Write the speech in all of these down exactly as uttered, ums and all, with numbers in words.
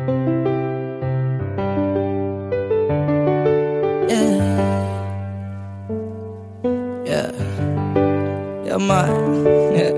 Yeah, yeah, man, yeah.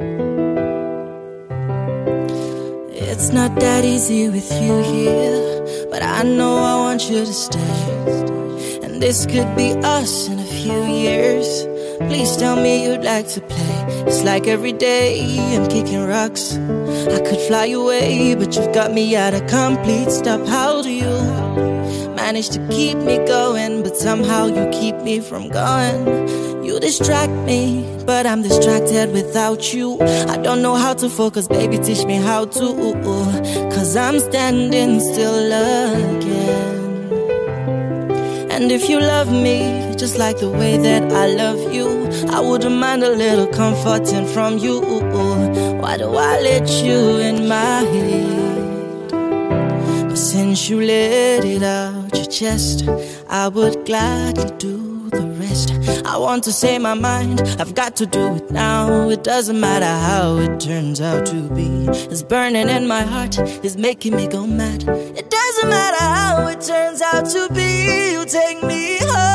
It's not that easy with you here, but I know I want you to stay. And this could be us in a few years. Please tell me you'd like to play. It's like every day I'm kicking rocks. I could fly away, but you've got me at a complete stop. How do you manage to keep me going, but somehow you keep me from going? You distract me, but I'm distracted without you. I don't know how to focus, baby, teach me how to. Cause I'm standing still again. And if you love me just like the way that I love you, I wouldn't mind a little comforting from you. Why do I let you in my head? But since you let it out your chest, I would gladly do the rest. I want to say my mind, I've got to do it now. It doesn't matter how it turns out to be. It's burning in my heart, it's making me go mad. It doesn't matter how it turns out to be. You take me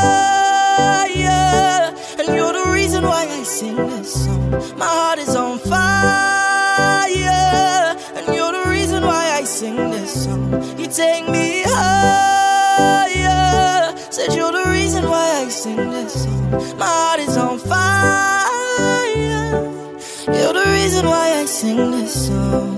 higher, and you're the reason why I sing this song. My heart is on fire, and you're the reason why I sing this song. You take me higher, said you're the reason why I sing this song. My heart is on fire, you're the reason why I sing this song.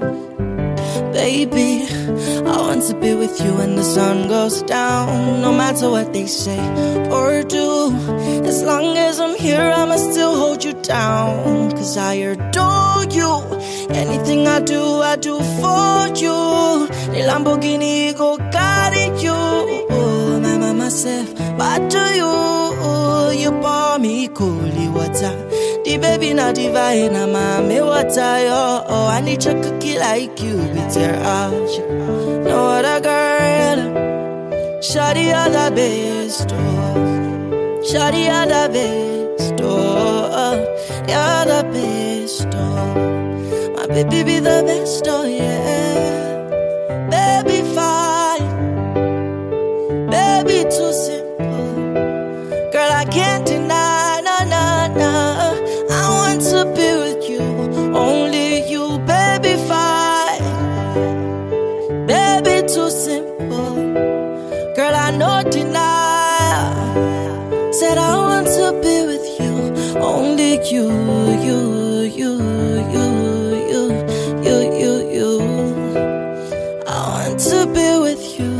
Baby, I want to be with you when the sun goes down. No matter what they say or do, as long as I'm here, I'ma still hold you down. Cause I adore you, anything I do, I do for you. The Lamborghini go carry you. My mama said, what do you? You pour me coolie water. The baby not divine, I'm mommy water, yo. Oh, I need your cookie like you with your arch. No other girl, shawty other best, oh. Shawty other best, oh. You're the best, oh. My baby be the best, oh yeah. Baby fine, baby too simple. Girl, I can't deny, no, no, no. I want to be with you, only you, baby fine. Baby too simple. Girl, I no deny. Said I want to be with you, only you, you, you, you, you, you, you, you. I want to be with you.